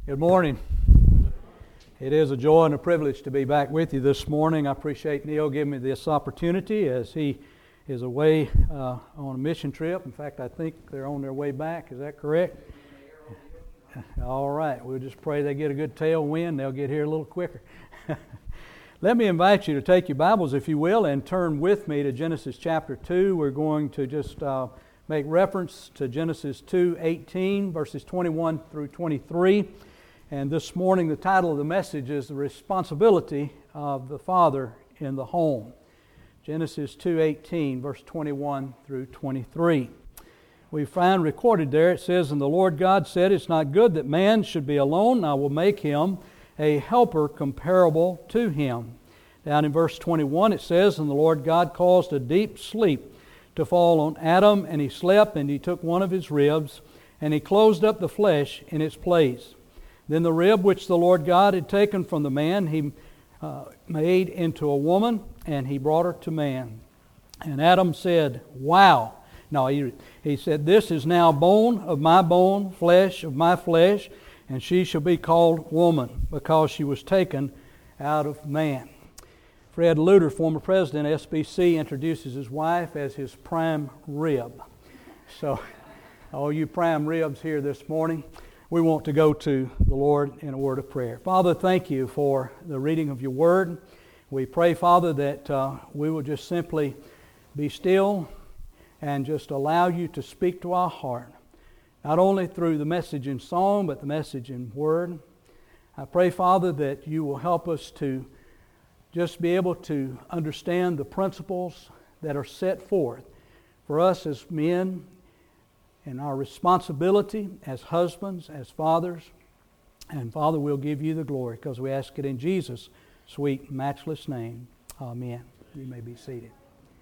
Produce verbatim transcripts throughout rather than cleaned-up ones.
Good morning. It is a joy and a privilege to be back with you this morning. I appreciate Neil giving me this opportunity as he is away uh, on a mission trip. In fact, I think they're on their way back. Is that correct? All right. We'll just pray they get a good tailwind. They'll get here a little quicker. Let me invite you to take your Bibles, if you will, and turn with me to Genesis chapter two. We're going to just uh, make reference to Genesis two eighteen, verses twenty-one through twenty-three. And this morning, the title of the message is The Responsibility of the Father in the Home. Genesis two eighteen, verse twenty-one through twenty-three. We find recorded there, it says, "And the Lord God said, It's not good that man should be alone. I will make him a helper comparable to him." Down in verse twenty-one, it says, "And the Lord God caused a deep sleep to fall on Adam, and he slept, and he took one of his ribs, and he closed up the flesh in its place. Then the rib which the Lord God had taken from the man, he uh, made into a woman, and he brought her to man. And Adam said, Wow. No, he, he said, This is now bone of my bone, flesh of my flesh, and she shall be called woman, because she was taken out of man." Fred Luter, former president of S B C, introduces his wife as his prime rib. So, all you prime ribs here this morning, we want to go to the Lord in a word of prayer. Father, thank you for the reading of your word. We pray, Father, that uh, we will just simply be still and just allow you to speak to our heart, not only through the message in song, but the message in word. I pray, Father, that you will help us to just be able to understand the principles that are set forth for us as men and our responsibility as husbands, as fathers. And Father, we'll give you the glory because we ask it in Jesus' sweet, matchless name. Amen. You may be seated.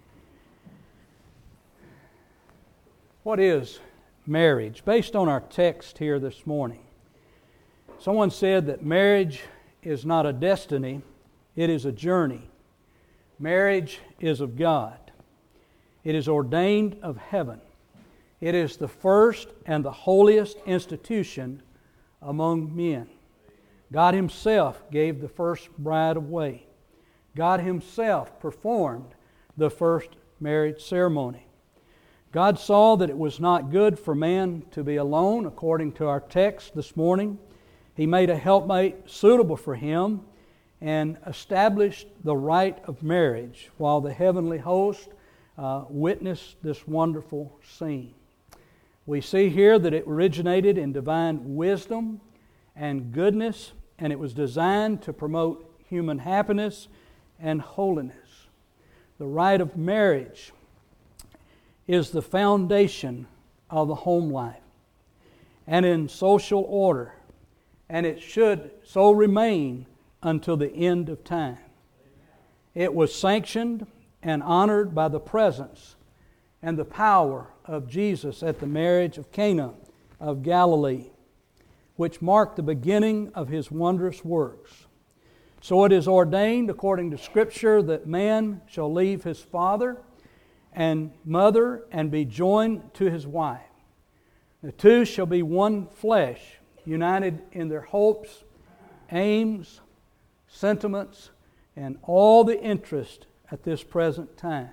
What is marriage? Based on our text here this morning, someone said that marriage is not a destiny, it is a journey. Marriage is of God. It is ordained of heaven. It is the first and the holiest institution among men. God Himself gave the first bride away. God Himself performed the first marriage ceremony. God saw that it was not good for man to be alone, according to our text this morning. He made a helpmate suitable for him and established the rite of marriage while the heavenly host uh, witnessed this wonderful scene. We see here that it originated in divine wisdom and goodness, and it was designed to promote human happiness and holiness. The rite of marriage is the foundation of the home life and in social order, and it should so remain until the end of time. It was sanctioned and honored by the presence and the power of Jesus at the marriage of Cana of Galilee, which marked the beginning of His wondrous works. So it is ordained according to Scripture that man shall leave his father and mother and be joined to his wife. The two shall be one flesh, united in their hopes, aims, sentiments, and all the interest at this present time.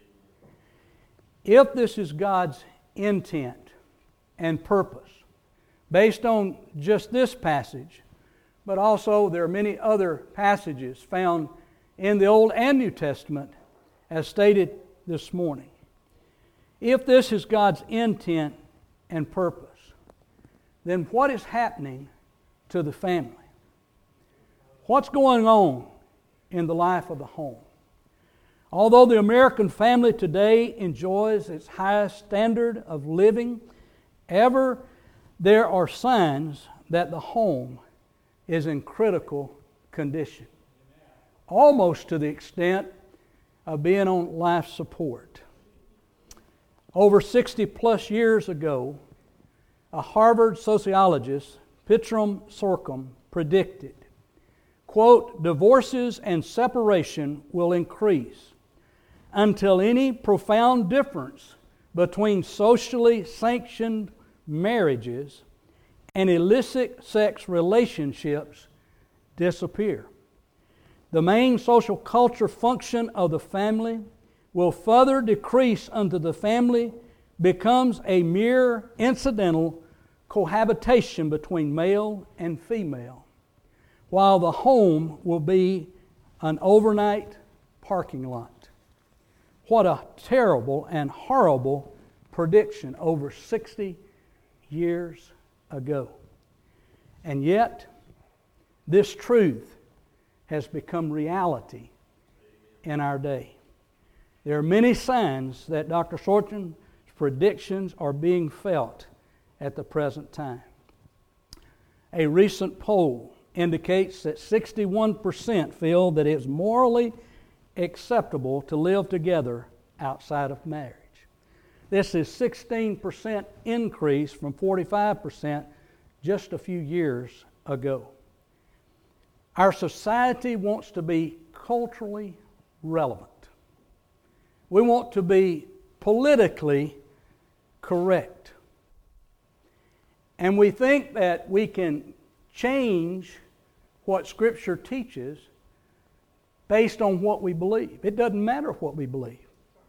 If this is God's intent and purpose, based on just this passage, but also there are many other passages found in the Old and New Testament as stated this morning. If this is God's intent and purpose, then what is happening to the family? What's going on in the life of the home? Although the American family today enjoys its highest standard of living ever, there are signs that the home is in critical condition, almost to the extent of being on life support. Over sixty plus years ago, a Harvard sociologist, Pittram Sorkham, predicted, quote, "Divorces and separation will increase until any profound difference between socially sanctioned marriages and illicit sex relationships disappear. The main social culture function of the family will further decrease until the family becomes a mere incidental cohabitation between male and female, while the home will be an overnight parking lot. What a terrible and horrible prediction over sixty years ago. And yet, this truth has become reality in our day. There are many signs that Doctor Sorton's predictions are being felt at the present time. A recent poll indicates that sixty-one percent feel that it's morally acceptable to live together outside of marriage. This is sixteen percent increase from forty-five percent just a few years ago. Our society wants to be culturally relevant. We want to be politically correct. And we think that we can change what Scripture teaches based on what we believe. It doesn't matter what we believe.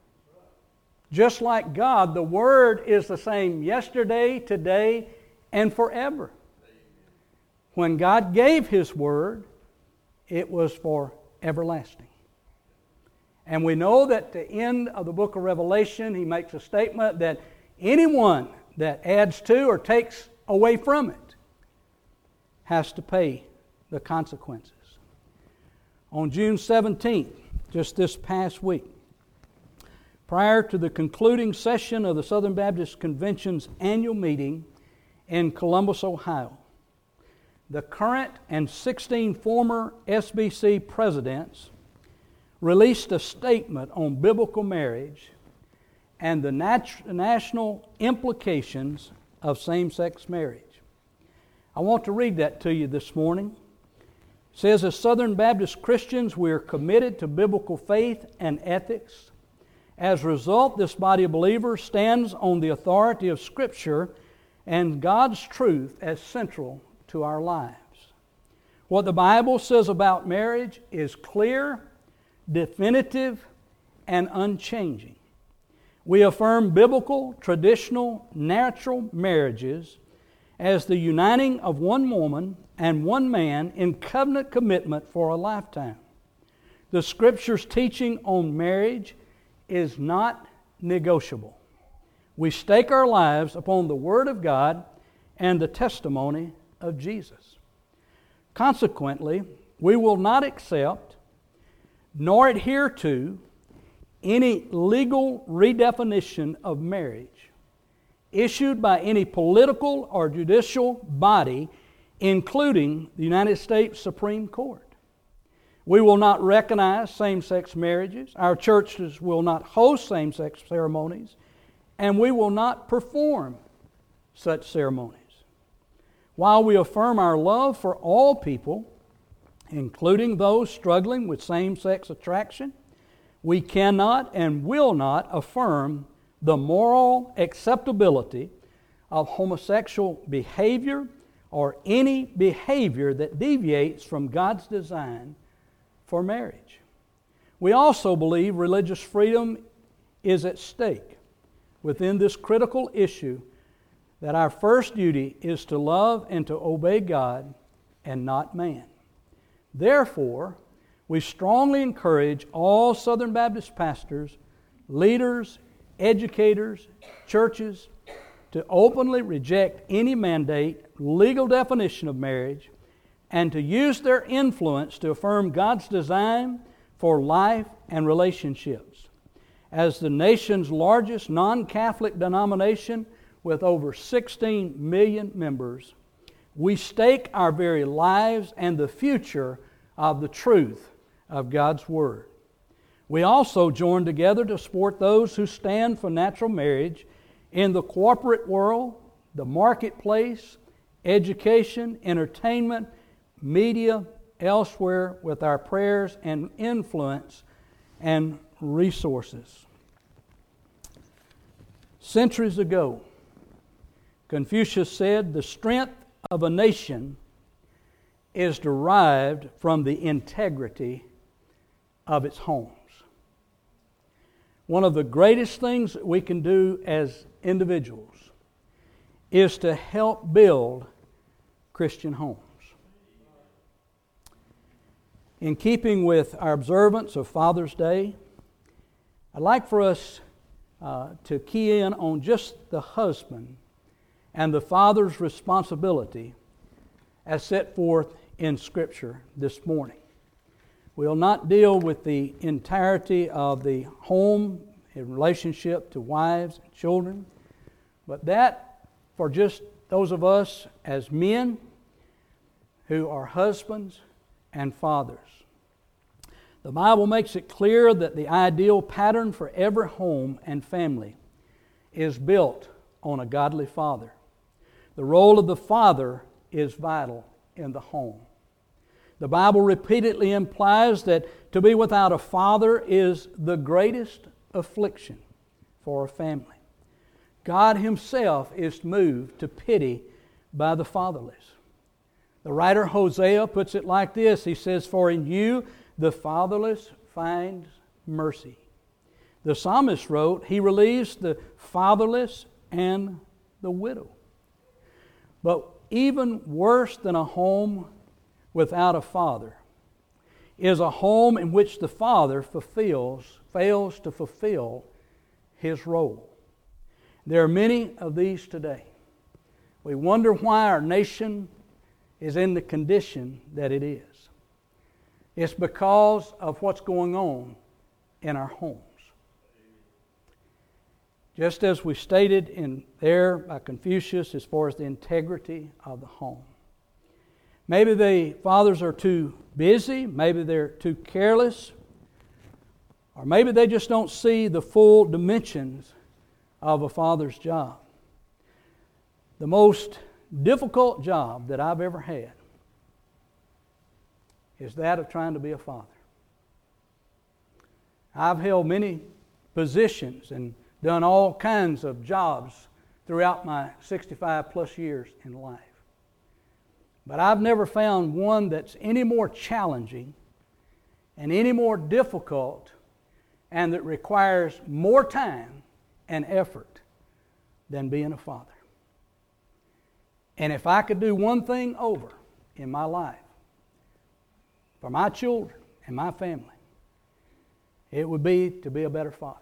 Just like God, the Word is the same yesterday, today, and forever. When God gave His Word, it was for everlasting. And we know that at the end of the book of Revelation, He makes a statement that anyone that adds to or takes away from it has to pay the consequences. On June seventeenth, just this past week, prior to the concluding session of the Southern Baptist Convention's annual meeting in Columbus, Ohio, the current and sixteen former S B C presidents released a statement on biblical marriage and the nat- national implications of same-sex marriage. I want to read that to you this morning. It says, as Southern Baptist Christians, we are committed to biblical faith and ethics. As a result, this body of believers stands on the authority of Scripture and God's truth as central to our lives. What the Bible says about marriage is clear, definitive, and unchanging. We affirm biblical, traditional, natural marriages as the uniting of one woman and one man in covenant commitment for a lifetime. The Scripture's teaching on marriage is not negotiable. We stake our lives upon the Word of God and the testimony of Jesus. Consequently, we will not accept nor adhere to any legal redefinition of marriage issued by any political or judicial body, including the United States Supreme Court. We will not recognize same-sex marriages. Our churches will not host same-sex ceremonies, and we will not perform such ceremonies. While we affirm our love for all people, including those struggling with same-sex attraction, we cannot and will not affirm the moral acceptability of homosexual behavior or any behavior that deviates from God's design for marriage. We also believe religious freedom is at stake within this critical issue, that our first duty is to love and to obey God and not man. Therefore, we strongly encourage all Southern Baptist pastors, leaders, educators, churches to openly reject any mandate, legal definition of marriage, and to use their influence to affirm God's design for life and relationships. As the nation's largest non-Catholic denomination with over sixteen million members, we stake our very lives and the future of the truth of God's Word. We also join together to support those who stand for natural marriage in the corporate world, the marketplace, education, entertainment, media, elsewhere with our prayers and influence and resources. Centuries ago, Confucius said, the strength of a nation is derived from the integrity of its homes. One of the greatest things that we can do as individuals is to help build Christian homes. In keeping with our observance of Father's Day, I'd like for us uh, to key in on just the husband and the father's responsibility as set forth in Scripture this morning. We'll not deal with the entirety of the home in relationship to wives and children, but that for just those of us as men who are husbands and fathers. The Bible makes it clear that the ideal pattern for every home and family is built on a godly father. The role of the father is vital in the home. The Bible repeatedly implies that to be without a father is the greatest affliction for a family. God Himself is moved to pity by the fatherless. The writer Hosea puts it like this. He says, "For in you the fatherless finds mercy." The psalmist wrote, "He relieves the fatherless and the widow." But even worse than a home without a father is a home in which the father fulfills, fails to fulfill his role. There are many of these today. We wonder why our nation is in the condition that it is. It's because of what's going on in our homes. Just as we stated in there by Confucius as far as the integrity of the home. Maybe the fathers are too busy, maybe they're too careless, or maybe they just don't see the full dimensions of a father's job. The most difficult job that I've ever had is that of trying to be a father. I've held many positions and done all kinds of jobs throughout my sixty-five plus years in life. But I've never found one that's any more challenging and any more difficult and that requires more time and effort than being a father. And if I could do one thing over in my life for my children and my family, it would be to be a better father.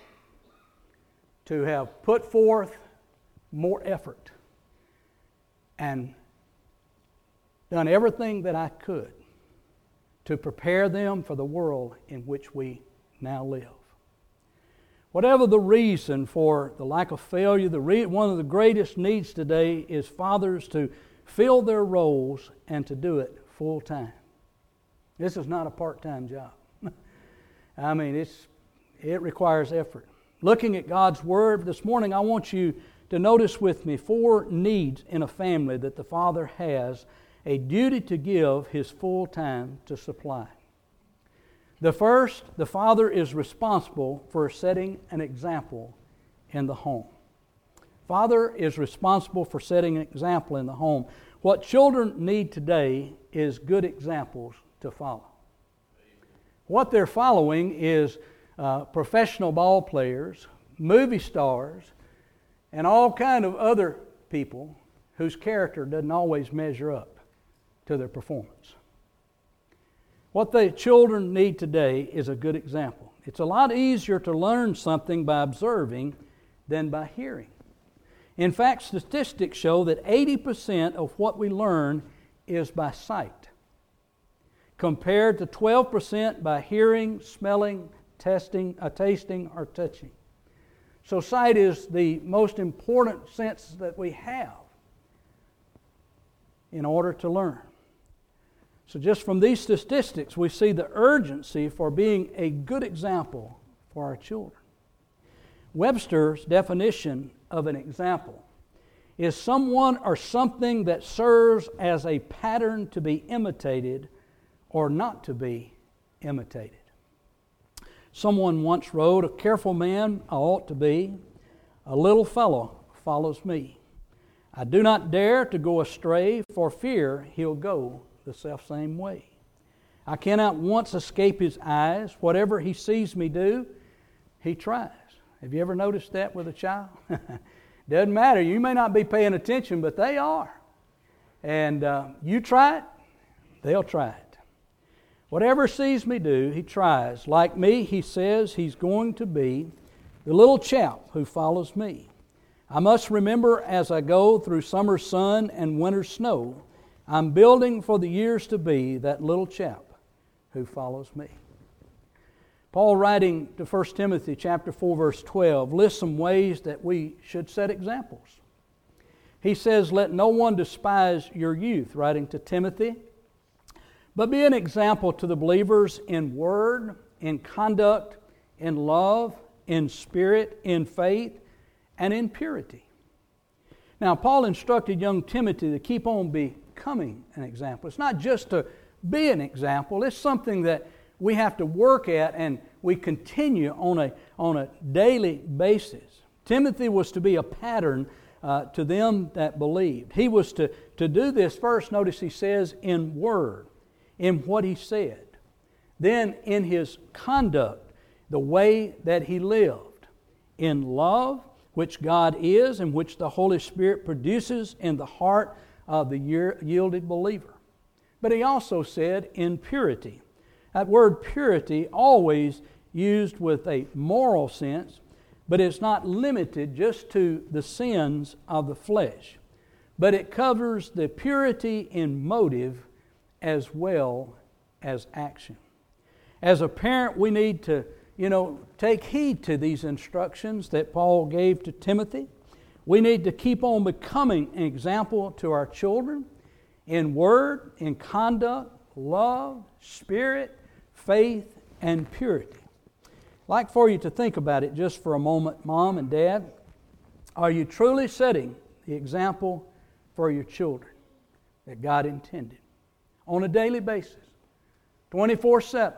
To have put forth more effort and done everything that I could to prepare them for the world in which we now live. Whatever the reason for the lack of failure, the re- one of the greatest needs today is fathers to fill their roles and to do it full time. This is not a part-time job. I mean, it's it requires effort. Looking at God's Word this morning, I want you to notice with me four needs in a family that the father has a duty to give his full time to supply. The first, the father is responsible for setting an example in the home. Father is responsible for setting an example in the home. What children need today is good examples to follow. What they're following is uh, professional ball players, movie stars, and all kind of other people whose character doesn't always measure up to their performance. What the children need today is a good example. It's a lot easier to learn something by observing than by hearing. In fact, statistics show that eighty percent of what we learn is by sight, compared to twelve percent by hearing, smelling, testing, uh, tasting, or touching. So sight is the most important sense that we have in order to learn. So just from these statistics, we see the urgency for being a good example for our children. Webster's definition of an example is someone or something that serves as a pattern to be imitated or not to be imitated. Someone once wrote, "A careful man I ought to be, a little fellow follows me. I do not dare to go astray, for fear he'll go the selfsame way. I cannot once escape his eyes. Whatever he sees me do, he tries. Have you ever noticed that with a child? Doesn't matter. You may not be paying attention, but they are. And uh, you try it, they'll try it. Whatever sees me do, he tries. Like me, he says he's going to be the little chap who follows me. I must remember as I go through summer sun and winter snow, I'm building for the years to be that little chap who follows me. Paul, writing to First Timothy chapter four, verse twelve, lists some ways that we should set examples. He says, let no one despise your youth, writing to Timothy, but be an example to the believers in word, in conduct, in love, in spirit, in faith, and in purity. Now, Paul instructed young Timothy to keep on becoming an example. It's not just to be an example. It's something that we have to work at and we continue on a, on a daily basis. Timothy was to be a pattern uh, to them that believed. He was to, to do this first, notice he says, in word, in what he said. Then in his conduct, the way that he lived. In love, which God is and which the Holy Spirit produces in the heart of the yielded believer. But he also said in purity. That word purity, always used with a moral sense, but it's not limited just to the sins of the flesh. But it covers the purity in motive as well as action. As a parent, we need to, you know, take heed to these instructions that Paul gave to Timothy. We need to keep on becoming an example to our children in word, in conduct, love, spirit, faith, and purity. I'd like for you to think about it just for a moment, Mom and Dad. Are you truly setting the example for your children that God intended on a daily basis, twenty-four seven?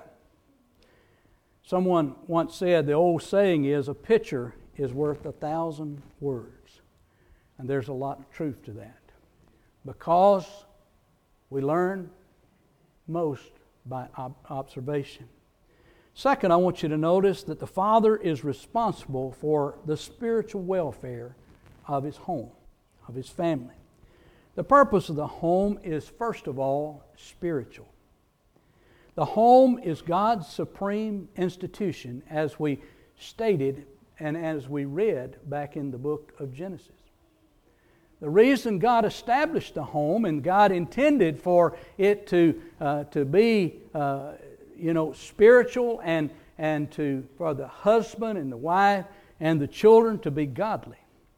Someone once said the old saying is, a picture is worth a thousand words. And there's a lot of truth to that. Because we learn most by ob- observation. Second, I want you to notice that the father is responsible for the spiritual welfare of his home, of his family. The purpose of the home is, first of all, spiritual. The home is God's supreme institution, as we stated and as we read back in the book of Genesis. The reason God established the home and God intended for it to uh, to be uh, you know spiritual and and to for the husband and the wife and the children to be godly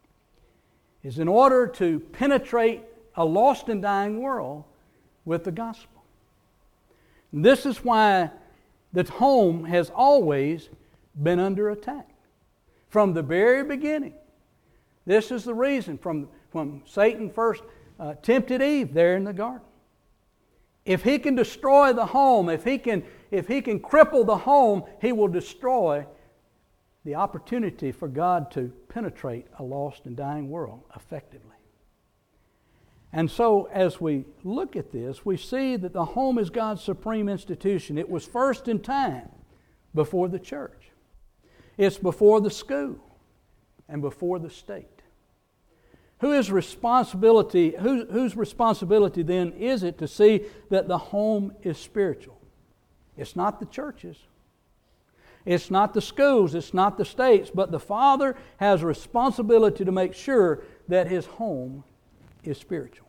is in order to penetrate a lost and dying world with the gospel. This is why the home has always been under attack. From the very beginning. This is the reason from when Satan first uh, tempted Eve there in the garden. If he can destroy the home, if he can, if he can cripple the home, he will destroy the opportunity for God to penetrate a lost and dying world effectively. And so as we look at this, we see that the home is God's supreme institution. It was first in time before the church. It's before the school and before the state. Who is responsibility, who, whose responsibility then is it to see that the home is spiritual? It's not the churches. It's not the schools. It's not the states. But the father has a responsibility to make sure that his home is spiritual.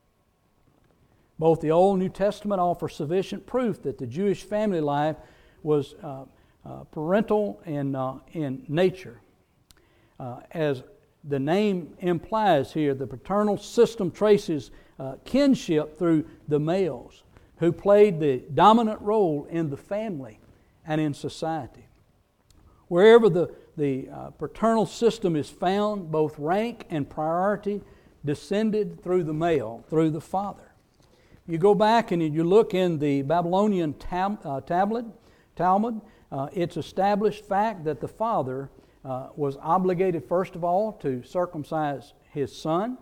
Both the Old and New Testament offer sufficient proof that the Jewish family life was uh, uh, parental in, uh, in nature. Uh, as the name implies here, the paternal system traces uh, kinship through the males who played the dominant role in the family and in society. Wherever the, the uh, paternal system is found, both rank and priority descended through the male, through the father. You go back and you look in the Babylonian tab, uh, tablet, Talmud, uh, it's established fact that the father uh, was obligated, first of all, to circumcise his son.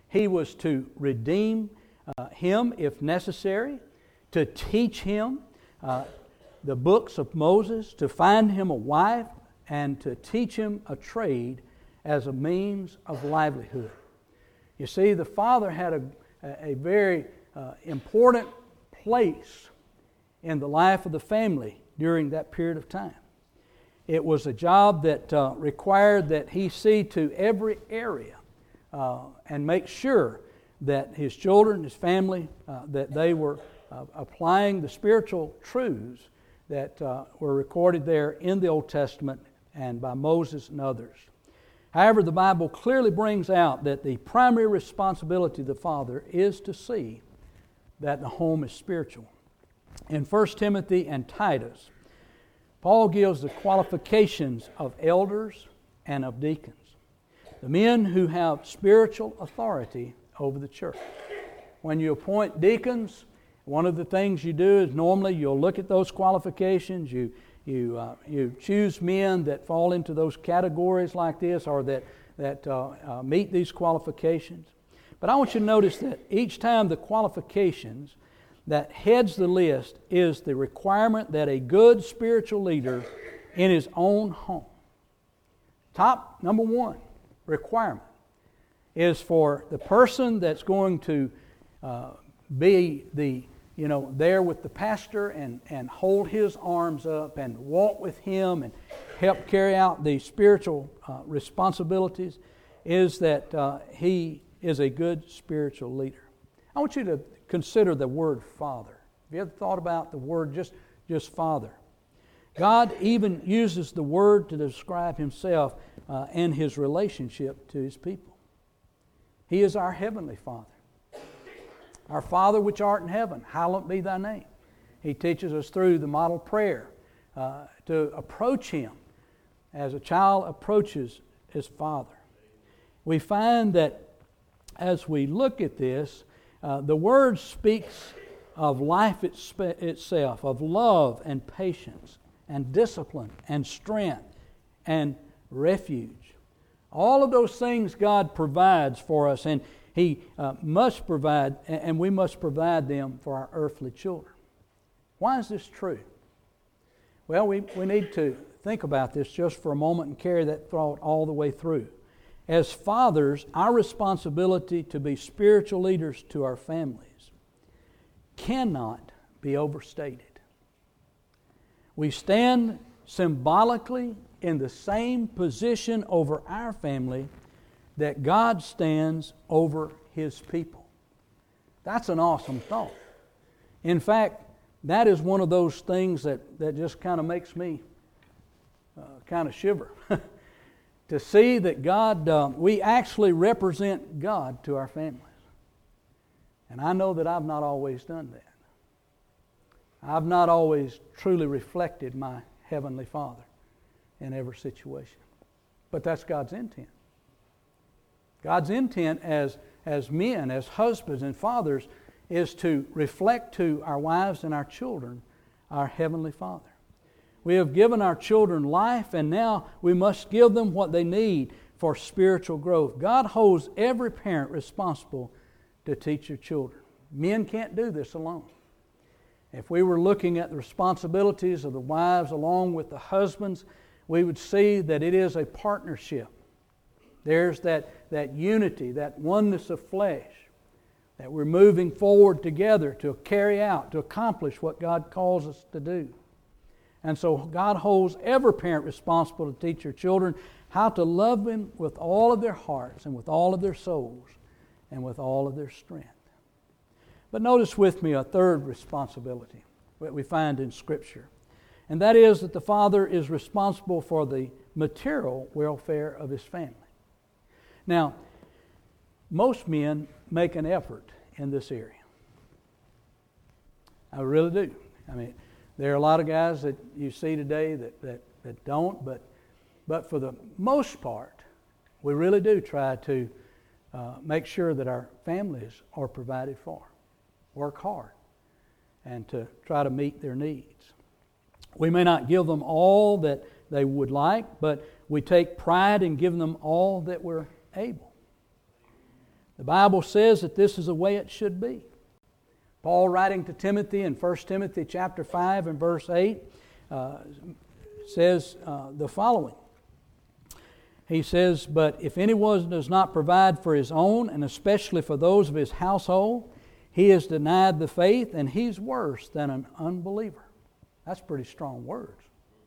He was to redeem uh, him if necessary, to teach him uh, the books of Moses, to find him a wife, and to teach him a trade as a means of livelihood. You see, the father had a, a very uh, important place in the life of the family during that period of time. It was a job that uh, required that he see to every area uh, and make sure that his children, his family, uh, that they were uh, applying the spiritual truths that uh, were recorded there in the Old Testament and by Moses and others. However, the Bible clearly brings out that the primary responsibility of the father is to see that the home is spiritual. In First Timothy and Titus, Paul gives the qualifications of elders and of deacons, the men who have spiritual authority over the church. When you appoint deacons, one of the things you do is normally you'll look at those qualifications. You you uh, you choose men that fall into those categories like this, or that that uh, uh, meet these qualifications. But I want you to notice that each time the qualifications that heads the list is the requirement that a good spiritual leader in his own home. Top number one requirement is for the person that's going to uh, be the, you know, there with the pastor and, and hold his arms up and walk with him and help carry out the spiritual uh, responsibilities, is that uh, he is a good spiritual leader. I want you to consider the word father. Have you ever thought about the word just, just father? God even uses the word to describe himself uh, and his relationship to his people. He is our heavenly Father. Our Father which art in heaven, hallowed be thy name. He teaches us through the model prayer uh, to approach him as a child approaches his father. We find that as we look at this, Uh, the Word speaks of life itspe- itself, of love and patience and discipline and strength and refuge. All of those things God provides for us, and He uh, must provide, and we must provide them for our earthly children. Why is this true? Well, we, we need to think about this just for a moment and carry that thought all the way through. As fathers, our responsibility to be spiritual leaders to our families cannot be overstated. We stand symbolically in the same position over our family that God stands over His people. That's an awesome thought. In fact, that is one of those things that, that just kind of makes me uh, kind of shiver. To see that God, uh, we actually represent God to our families. And I know that I've not always done that. I've not always truly reflected my Heavenly Father in every situation. But that's God's intent. God's intent as, as men, as husbands and fathers, is to reflect to our wives and our children our Heavenly Father. We have given our children life, and now we must give them what they need for spiritual growth. God holds every parent responsible to teach their children. Men can't do this alone. If we were looking at the responsibilities of the wives along with the husbands, we would see that it is a partnership. There's that, that unity, that oneness of flesh, that we're moving forward together to carry out, to accomplish what God calls us to do. And so God holds every parent responsible to teach their children how to love Him with all of their hearts and with all of their souls and with all of their strength. But notice with me a third responsibility that we find in Scripture. And that is that the father is responsible for the material welfare of his family. Now, most men make an effort in this area. I really do. I mean, there are a lot of guys that you see today that, that, that don't, but but for the most part, we really do try to uh, make sure that our families are provided for. Work hard and to try to meet their needs. We may not give them all that they would like, but we take pride in giving them all that we're able. The Bible says that this is the way it should be. Paul, writing to Timothy in First Timothy chapter five and verse eight, uh, says uh, the following. He says, "But if anyone does not provide for his own, and especially for those of his household, he is denied the faith, and he's worse than an unbeliever." That's pretty strong words.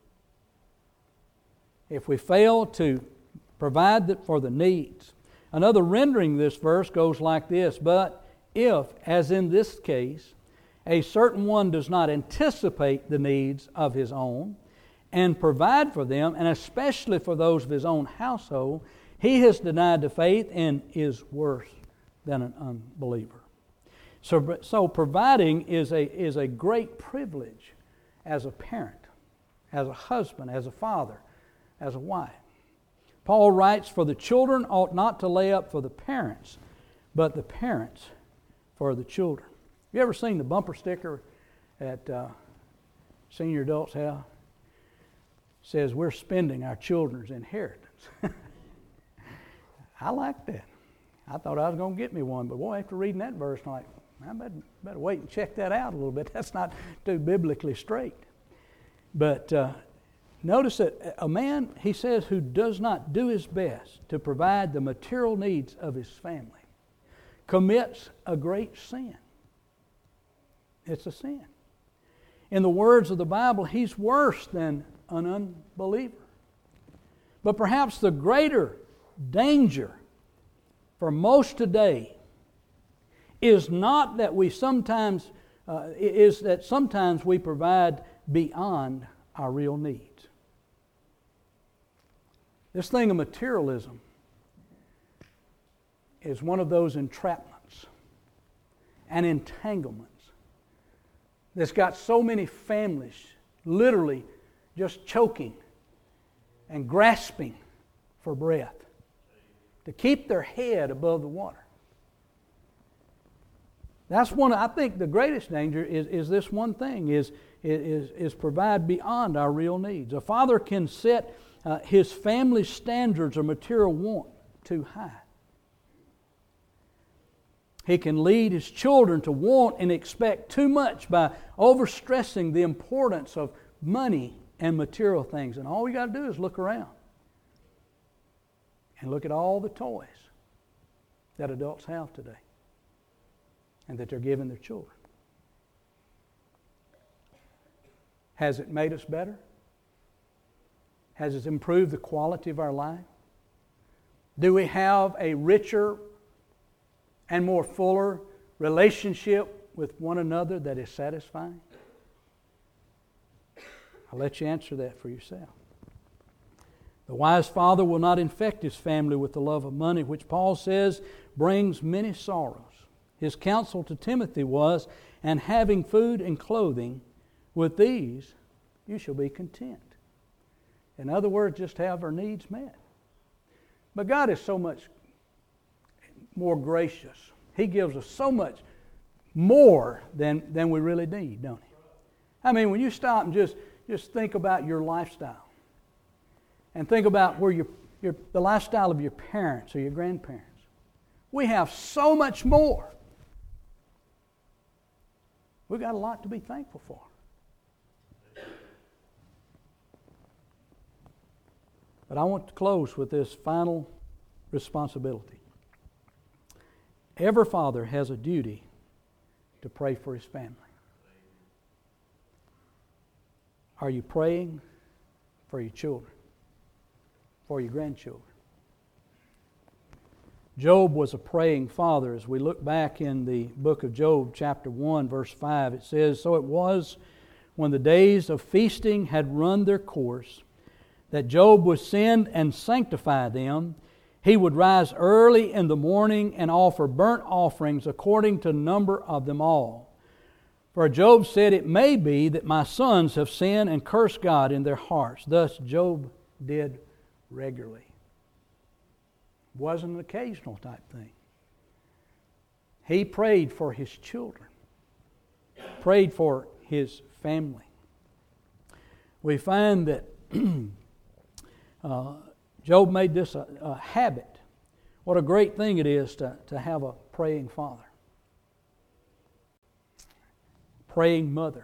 If we fail to provide for the needs. Another rendering this verse goes like this: "But if, as in this case, a certain one does not anticipate the needs of his own and provide for them, and especially for those of his own household, he has denied the faith and is worse than an unbeliever." So, so providing is a, is a great privilege as a parent, as a husband, as a father, as a wife. Paul writes, "For the children ought not to lay up for the parents, but the parents for the children." You ever seen the bumper sticker at uh, senior adults' house? It says, "We're spending our children's inheritance." I like that. I thought I was going to get me one, but boy, after reading that verse, I'm like, I better, better wait and check that out a little bit. That's not too biblically straight. But uh, notice that a man, he says, who does not do his best to provide the material needs of his family commits a great sin. It's a sin. In the words of the Bible, he's worse than an unbeliever. But perhaps the greater danger for most today is not that we sometimes, uh, is that sometimes we provide beyond our real needs. This thing of materialism is one of those entrapments and entanglements that's got so many families literally just choking and grasping for breath to keep their head above the water. That's one. I think the greatest danger is, is this one thing: is is is provide beyond our real needs. A father can set uh, his family's standards of material want too high. He can lead his children to want and expect too much by overstressing the importance of money and material things. And all we got to do is look around and look at all the toys that adults have today and that they're giving their children. Has it made us better? Has it improved the quality of our life? Do we have a richer and more fuller relationship with one another that is satisfying? I'll let you answer that for yourself. The wise father will not infect his family with the love of money, which Paul says brings many sorrows. His counsel to Timothy was, "And having food and clothing, with these you shall be content." In other words, just have our needs met. But God is so much more gracious. He gives us so much more than, than we really need, don't He? I mean, when you stop and just, just think about your lifestyle and think about where your, your, the lifestyle of your parents or your grandparents, we have so much more. We've got a lot to be thankful for. But I want to close with this final responsibility. Every father has a duty to pray for his family. Are you praying for your children, for your grandchildren? Job was a praying father. As we look back in the book of Job, chapter one, verse five, it says, "So it was when the days of feasting had run their course, that Job would send and sanctify them. He would rise early in the morning and offer burnt offerings according to the number of them all. For Job said, It may be that my sons have sinned and cursed God in their hearts. Thus Job did regularly." It wasn't an occasional type thing. He prayed for his children, prayed for his family. We find that uh, Job made this a, a habit What a great thing it is to, to have a praying father, praying mother.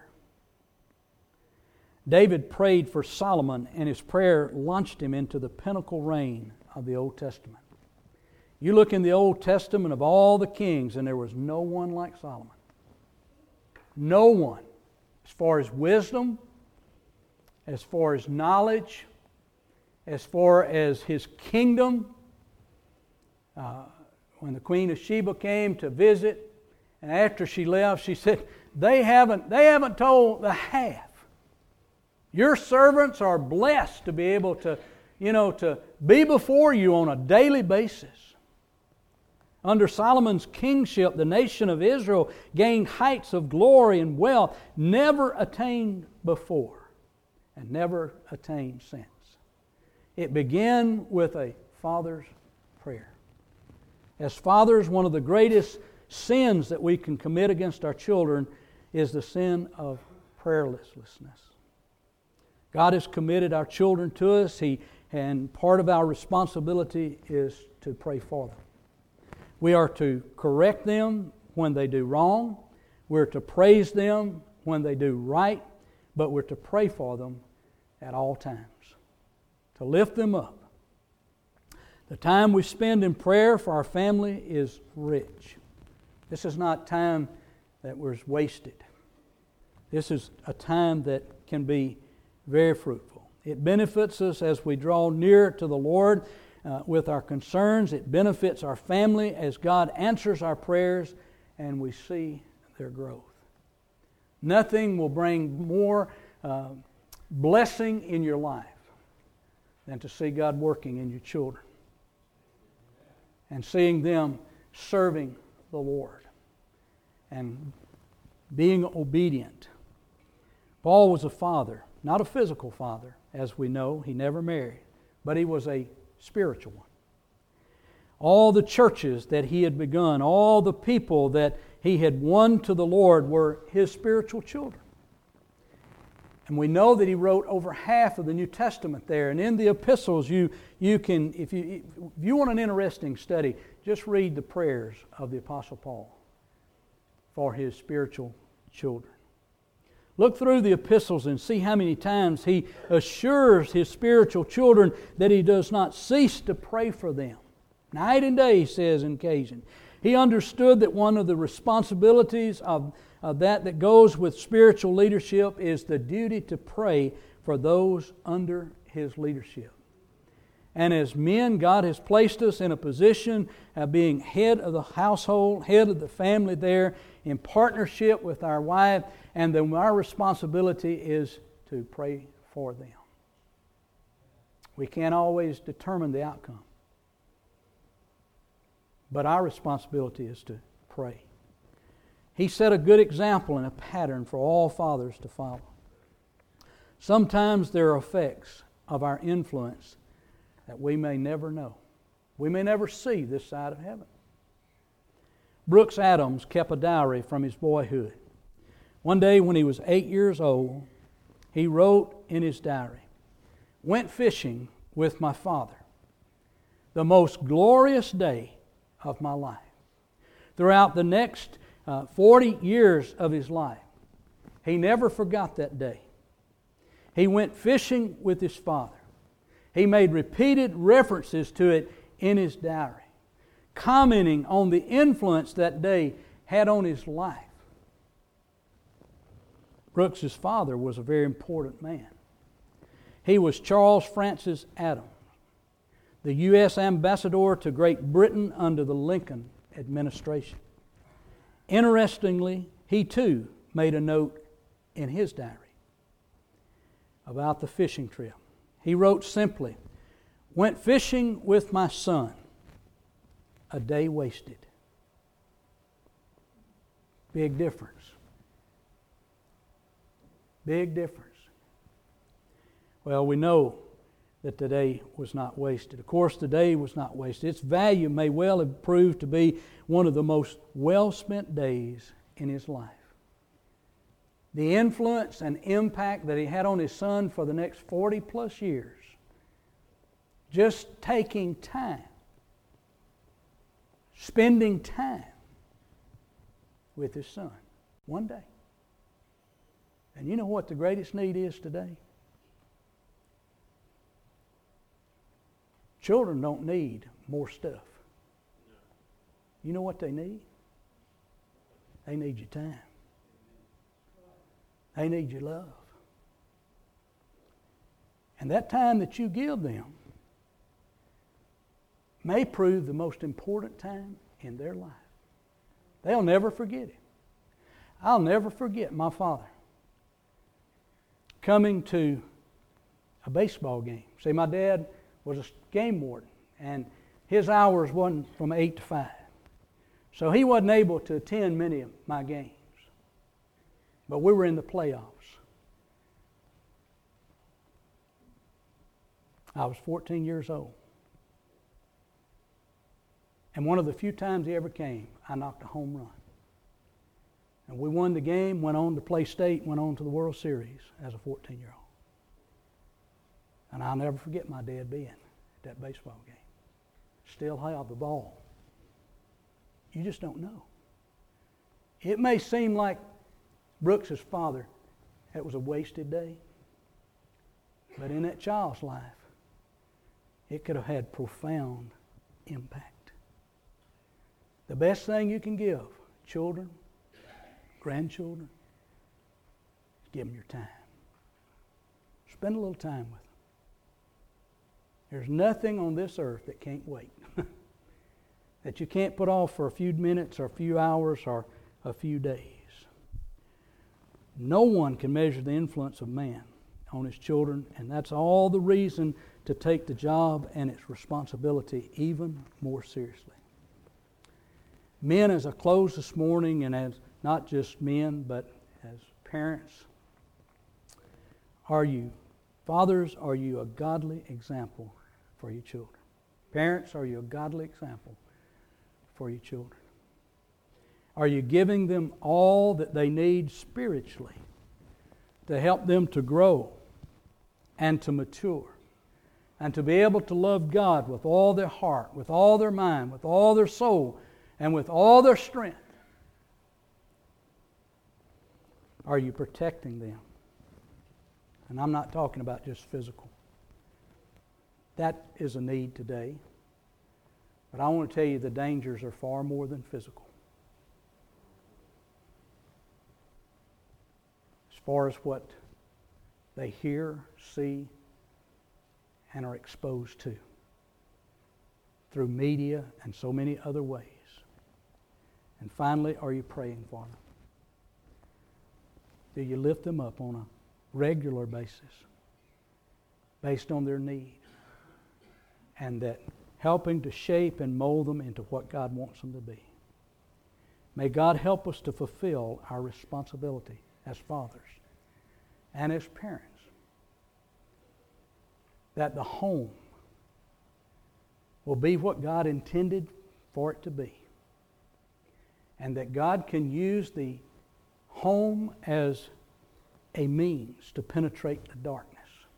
David prayed for Solomon, and his prayer launched him into the pinnacle reign of the Old Testament. You look in the Old Testament of all the kings, and there was no one like Solomon. No one. As far as wisdom, as far as knowledge, as far as his kingdom. Uh, when the Queen of Sheba came to visit, and after she left, she said, they haven't, they haven't told the half. Your servants are blessed to be able to, you know, to be before you on a daily basis. Under Solomon's kingship, the nation of Israel gained heights of glory and wealth never attained before and never attained since. It began with a father's prayer. As fathers, one of the greatest sins that we can commit against our children is the sin of prayerlessness. God has committed our children to us, He, and part of our responsibility is to pray for them. We are to correct them when they do wrong. We're to praise them when they do right, but we're to pray for them at all times, to lift them up. The time we spend in prayer for our family is rich. This is not time that was wasted. This is a time that can be very fruitful. It benefits us as we draw near to the Lord uh, with our concerns. It benefits our family as God answers our prayers and we see their growth. Nothing will bring more uh, blessing in your life than to see God working in your children and seeing them serving the Lord and being obedient. Paul was a father, not a physical father, as we know. He never married, but he was a spiritual one. All the churches that he had begun, all the people that he had won to the Lord were his spiritual children. And we know that he wrote over half of the New Testament there. And in the epistles, you you can, if you if you want an interesting study, just read the prayers of the Apostle Paul for his spiritual children. Look through the epistles and see how many times he assures his spiritual children that he does not cease to pray for them. Night and day, he says in occasion. He understood that one of the responsibilities of, of that that goes with spiritual leadership is the duty to pray for those under his leadership. And as men, God has placed us in a position of being head of the household, head of the family there, in partnership with our wife, and then our responsibility is to pray for them. We can't always determine the outcome, but our responsibility is to pray. He set a good example and a pattern for all fathers to follow. Sometimes there are effects of our influence that we may never know. We may never see this side of heaven. Brooks Adams kept a diary from his boyhood. One day when he was eight years old, he wrote in his diary, "Went fishing with my father. The most glorious day of my life." Throughout the next uh, forty years of his life, he never forgot that day. He went fishing with his father. He made repeated references to it in his diary, commenting on the influence that day had on his life. Brooks's father was a very important man. He was Charles Francis Adams, the U S ambassador to Great Britain under the Lincoln administration. Interestingly, he too made a note in his diary about the fishing trip. He wrote simply, "Went fishing with my son. A day wasted." Big difference. Big difference. Well, we know that the day was not wasted. Of course, the day was not wasted. Its value may well have proved to be one of the most well-spent days in his life. The influence and impact that he had on his son for the next forty plus years, just taking time spending time with his son one day. And you know what the greatest need is today? Children don't need more stuff. You know what they need? They need your time. They need your love. And that time that you give them may prove the most important time in their life. They'll never forget it. I'll never forget my father coming to a baseball game. See, my dad was a game warden, and his hours wasn't from eight to five. So he wasn't able to attend many of my games. But we were in the playoffs. I was fourteen years old. And one of the few times he ever came, I knocked a home run. And we won the game, went on to play state, went on to the World Series as a fourteen-year-old. And I'll never forget my dad being at that baseball game. Still have the ball. You just don't know. It may seem like Brooks's father, it was a wasted day. But in that child's life, it could have had profound impact. The best thing you can give children, grandchildren, is give them your time. Spend a little time with them. There's nothing on this earth that can't wait. That you can't put off for a few minutes or a few hours or a few days. No one can measure the influence of man on his children, and that's all the reason to take the job and its responsibility even more seriously. Men, as I close this morning, and as not just men, but as parents, are you, fathers, are you a godly example for your children? Parents, are you a godly example for your children? Are you giving them all that they need spiritually to help them to grow and to mature and to be able to love God with all their heart, with all their mind, with all their soul, and with all their strength? Are you protecting them? And I'm not talking about just physical. That is a need today. But I want to tell you the dangers are far more than physical. As far as what they hear, see, and are exposed to through media and so many other ways. And finally, are you praying for them? Do you lift them up on a regular basis based on their need? And that helping to shape and mold them into what God wants them to be. May God help us to fulfill our responsibility as fathers and as parents. That the home will be what God intended for it to be. And that God can use the home as a means to penetrate the darkness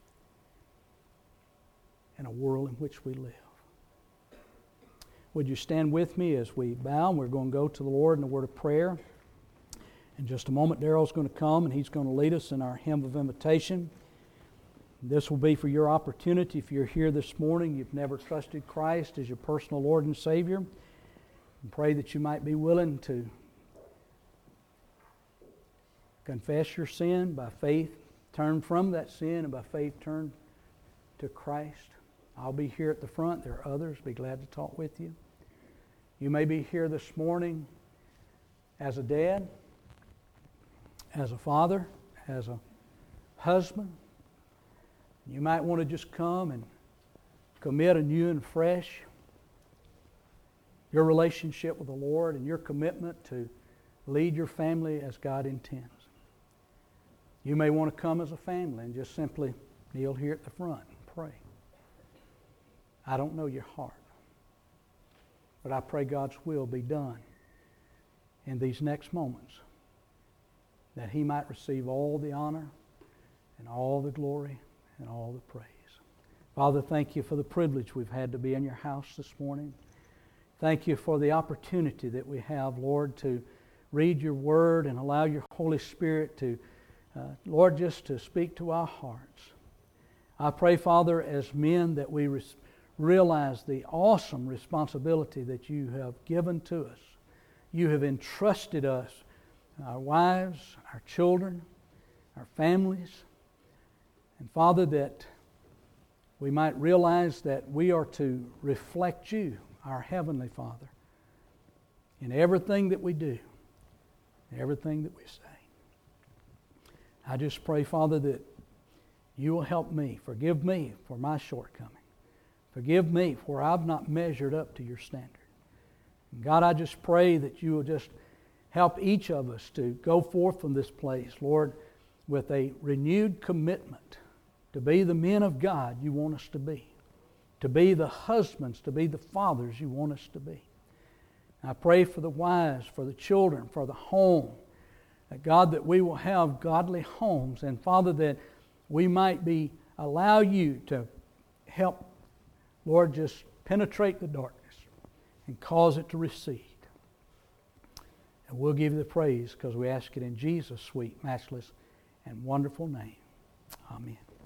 in a world in which we live. Would you stand with me as we bow? We're going to go to the Lord in a word of prayer. In just a moment, Daryl's going to come and he's going to lead us in our hymn of invitation. This will be for your opportunity. If you're here this morning, you've never trusted Christ as your personal Lord and Savior, and pray that you might be willing to confess your sin by faith, turn from that sin, and by faith turn to Christ. I'll be here at the front. There are others. Be glad to talk with you. You may be here this morning as a dad, as a father, as a husband. You might want to just come and commit anew and fresh your relationship with the Lord and your commitment to lead your family as God intends. You may want to come as a family and just simply kneel here at the front and pray. I don't know your heart, but I pray God's will be done in these next moments, that He might receive all the honor and all the glory and all the praise. Father, thank you for the privilege we've had to be in your house this morning. Thank you for the opportunity that we have, Lord, to read your word and allow your Holy Spirit to, uh, Lord, just to speak to our hearts. I pray, Father, as men that we res- realize the awesome responsibility that you have given to us. You have entrusted us, our wives, our children, our families. And Father, that we might realize that we are to reflect you, our Heavenly Father, in everything that we do, everything that we say. I just pray, Father, that you will help me. Forgive me for my shortcoming. Forgive me for I've not measured up to your standard. And God, I just pray that you will just help each of us to go forth from this place, Lord, with a renewed commitment to be the men of God you want us to be, to be the husbands, to be the fathers you want us to be. I pray for the wives, for the children, for the home, that God, that we will have godly homes, and Father, that we might be allow you to help, Lord, just penetrate the darkness and cause it to recede. And we'll give you the praise because we ask it in Jesus' sweet, matchless, and wonderful name. Amen.